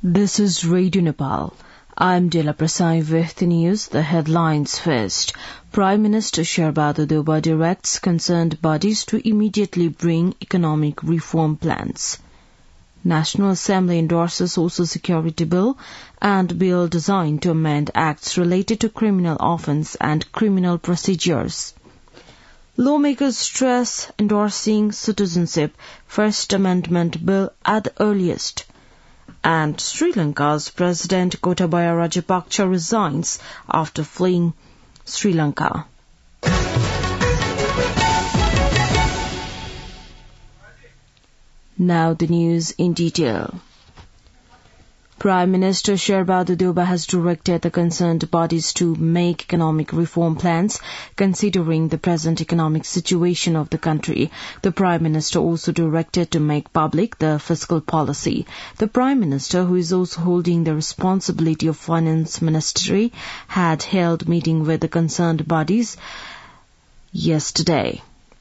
This is Radio Nepal. I'm Dela Prasai with the news. The headlines first. Prime Minister Sherbhadra Deuba directs concerned bodies to immediately bring economic reform plans. National Assembly endorses Social Security Bill and bill designed to amend acts related to criminal offence and criminal procedures. Lawmakers stress endorsing Citizenship First Amendment Bill at the earliest. And Sri Lanka's President Gotabaya Rajapaksa resigns after fleeing Sri Lanka. Now the news in detail. Prime Minister Sherbhadra Deuba has directed the concerned bodies to make economic reform plans considering the present economic situation of the country. The Prime Minister also directed to make public the fiscal policy. The Prime Minister, who is also holding the responsibility of Finance Ministry, had held meeting with the concerned bodies yesterday.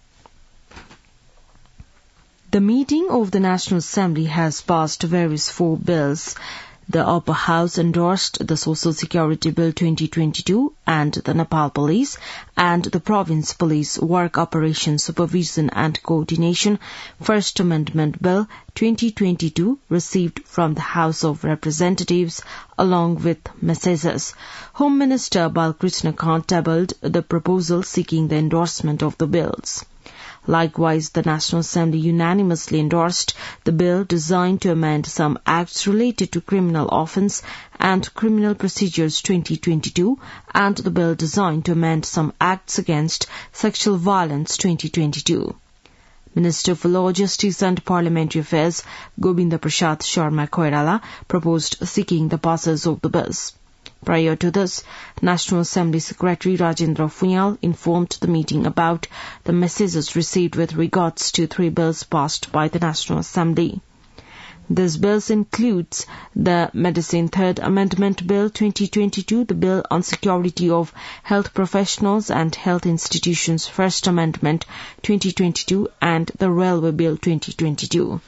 The meeting of the National Assembly has passed various 4 bills. The Upper House endorsed the Social Security Bill 2022 and the Nepal Police and the Province Police Work Operation Supervision and Coordination First Amendment Bill 2022 received from the House of Representatives along with messages. Home Minister Balkrishna Kant tabled the proposal seeking the endorsement of the bills. Likewise, the National Assembly unanimously endorsed the bill designed to amend some acts related to criminal offence and criminal procedures 2022 and the bill designed to amend some acts against sexual violence 2022. Minister for Law, Justice and Parliamentary Affairs Govinda Prasad Sharma Koirala proposed seeking the passage of the bills. Prior to this, National Assembly Secretary Rajendra Funyal informed the meeting about the messages received with regards to 3 bills passed by the National Assembly. These bills includes the Medicine Third Amendment Bill 2022, the Bill on Security of Health Professionals and Health Institutions First Amendment 2022 and the Railway Bill 2022.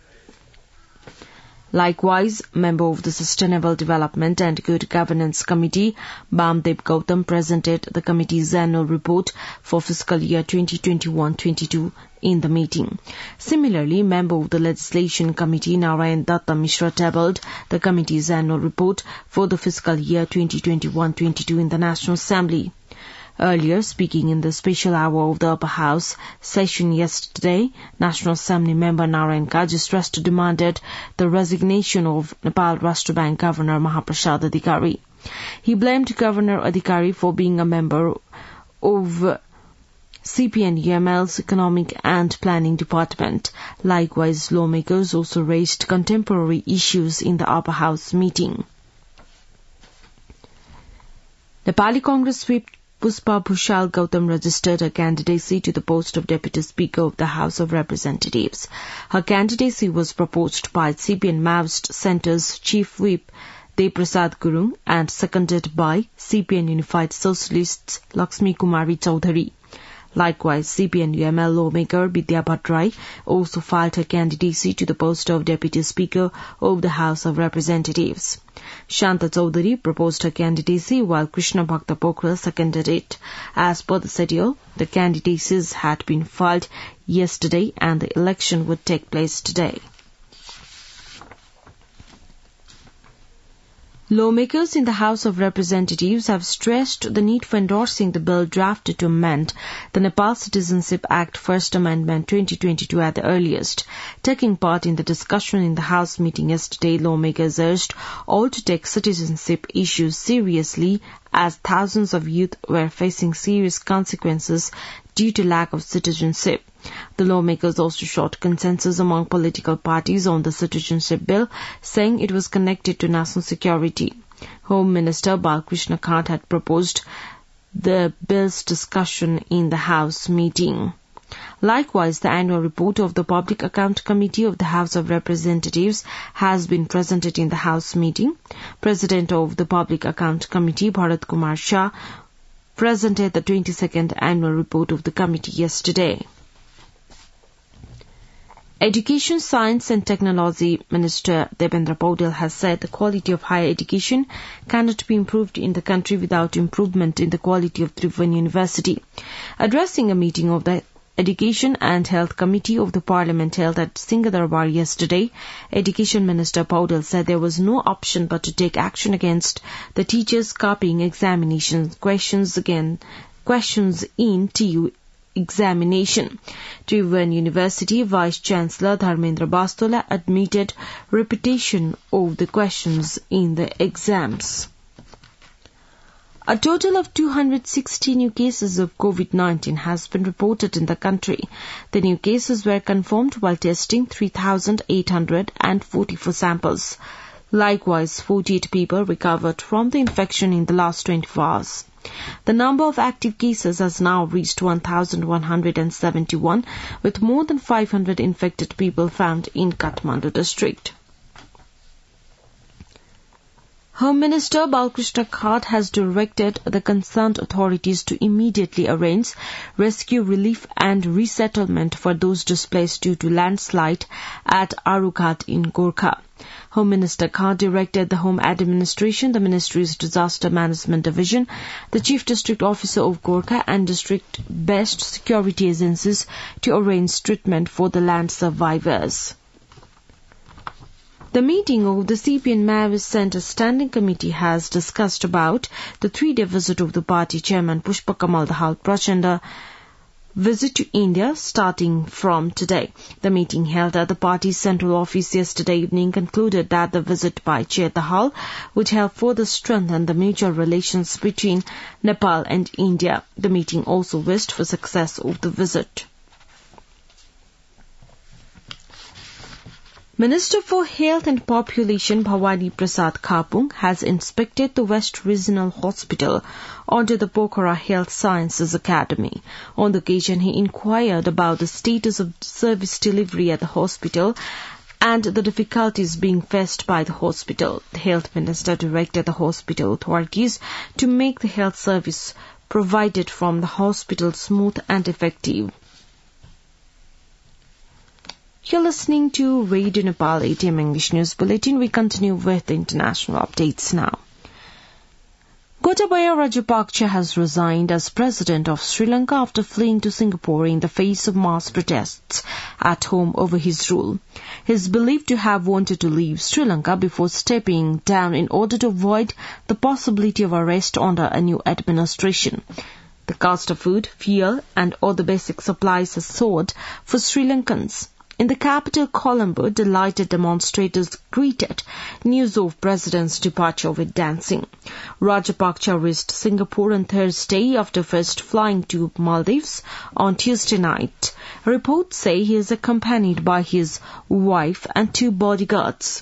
Likewise, member of the Sustainable Development and Good Governance Committee, Bamdev Gautam, presented the committee's annual report for fiscal year 2021-22 in the meeting. Similarly, member of the Legislation Committee, Narayan Datta Mishra, tabled the committee's annual report for the fiscal year 2021-22 in the National Assembly. Earlier, speaking in the special hour of the Upper House session yesterday, National Assembly member Narayan Kajistrust demanded the resignation of Nepal Rashtra Bank Governor Mahaprasad Adhikari. He blamed Governor Adhikari for being a member of CPN-UML's Economic and Planning Department. Likewise, lawmakers also raised contemporary issues in the Upper House meeting. Nepali Congress Whip Puspa Bhushal Gautam registered her candidacy to the post of Deputy Speaker of the House of Representatives. Her candidacy was proposed by CPN Maoist Centre's Chief Whip Dev-Prasad Gurung and seconded by CPN Unified Socialists Lakshmi Kumari Chaudhary. Likewise, CPN-UML lawmaker Vidya Bhattarai also filed her candidacy to the post of Deputy Speaker of the House of Representatives. Shanta Chaudhary proposed her candidacy while Krishna Bhakta Pokhara seconded it. As per the schedule, the candidacies had been filed yesterday and the election would take place today. Lawmakers in the House of Representatives have stressed the need for endorsing the bill drafted to amend the Nepal Citizenship Act First Amendment 2022 at the earliest. Taking part in the discussion in the House meeting yesterday, lawmakers urged all to take citizenship issues seriously as thousands of youth were facing serious consequences due to lack of citizenship. The lawmakers also sought consensus among political parties on the citizenship bill, saying it was connected to national security. Home Minister Balkrishna Kant had proposed the bill's discussion in the House meeting. Likewise, the annual report of the Public Account Committee of the House of Representatives has been presented in the House meeting. President of the Public Account Committee, Bharat Kumar Shah, presented the 22nd annual report of the committee yesterday. Education, Science and Technology Minister Devendra Paudel has said the quality of higher education cannot be improved in the country without improvement in the quality of Tribhuvan University. Addressing a meeting of the Education and Health Committee of the Parliament held at Singhdarbar yesterday, Education Minister Paudel said there was no option but to take action against the teachers copying examination questions in TU examination. Tribhuvan University Vice Chancellor Dharmendra Bastola admitted repetition of the questions in the exams. A total of 260 new cases of COVID-19 has been reported in the country. The new cases were confirmed while testing 3,844 samples. Likewise, 48 people recovered from the infection in the last 24 hours. The number of active cases has now reached 1,171, with more than 500 infected people found in Kathmandu district. Home Minister Balkrishna Khat has directed the concerned authorities to immediately arrange rescue, relief and resettlement for those displaced due to landslide at Arughat in Gorkha. Home Minister Khat directed the Home Administration, the Ministry's Disaster Management Division, the Chief District Officer of Gorkha and district-based security agencies to arrange treatment for the land survivors. The meeting of the CPN Mavis Centre Standing Committee has discussed about the 3-day visit of the party chairman Pushpa Kamal Dahal Prachanda visit to India starting from today. The meeting held at the party's central office yesterday evening concluded that the visit by Chair Dahal would help further strengthen the mutual relations between Nepal and India. The meeting also wished for success of the visit. Minister for Health and Population Bhavani Prasad Khapung has inspected the West Regional Hospital under the Pokhara Health Sciences Academy. On the occasion, he inquired about the status of service delivery at the hospital and the difficulties being faced by the hospital. The Health Minister directed the hospital authorities to make the health service provided from the hospital smooth and effective. You're listening to Radio Nepal ATM English News Bulletin. We continue with the international updates now. Gotabaya Rajapaksa has resigned as President of Sri Lanka after fleeing to Singapore in the face of mass protests at home over his rule. He is believed to have wanted to leave Sri Lanka before stepping down in order to avoid the possibility of arrest under a new administration. The cost of food, fuel and other basic supplies has soared for Sri Lankans. In the capital, Colombo, delighted demonstrators greeted news of President's departure with dancing. Rajapaksa reached Singapore on Thursday after first flying to Maldives on Tuesday night. Reports say he is accompanied by his wife and 2 bodyguards.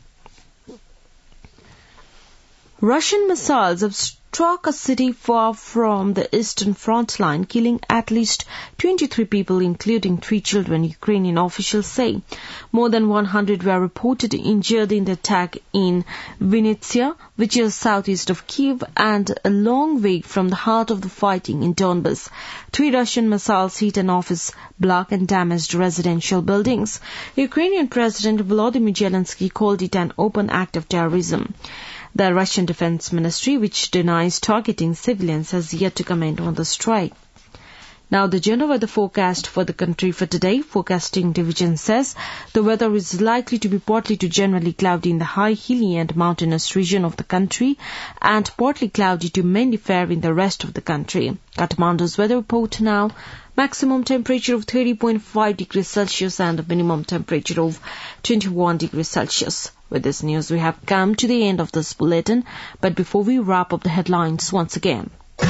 Russian missiles have struck a city far from the eastern front line, killing at least 23 people, including 3 children, Ukrainian officials say. More than 100 were reported injured in the attack in Vinnytsia, which is southeast of Kyiv and a long way from the heart of the fighting in Donbas. 3 Russian missiles hit an office block and damaged residential buildings. Ukrainian President Volodymyr Zelensky called it an open act of terrorism. The Russian Defense Ministry, which denies targeting civilians, has yet to comment on the strike. Now, the general weather forecast for the country for today. Forecasting Division says the weather is likely to be partly to generally cloudy in the high, hilly and mountainous region of the country and partly cloudy to mainly fair in the rest of the country. Kathmandu's weather report now. Maximum temperature of 30.5 degrees Celsius and a minimum temperature of 21 degrees Celsius. With this news, we have come to the end of this bulletin. But before we wrap up the headlines once again.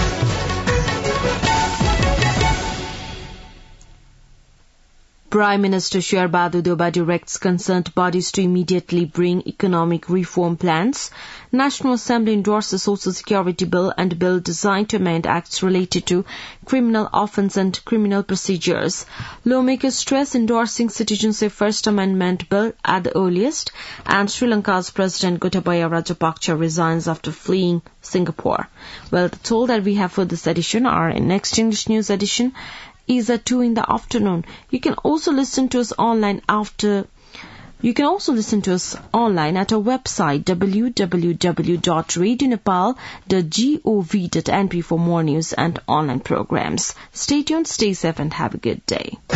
Prime Minister Sherbahadur Deuba directs concerned bodies to immediately bring economic reform plans. National Assembly endorses Social Security Bill and bill designed to amend acts related to criminal offence and criminal procedures. Lawmakers stress endorsing Citizenship First Amendment Bill at the earliest. And Sri Lanka's President Gotabaya Rajapaksa resigns after fleeing Singapore. Well, that's all that we have for this edition. Our next English News edition is at 2 in the afternoon. You can also listen to us online at our website www.radionepal.gov.np for more news and online programs. Stay tuned, stay safe and have a good day.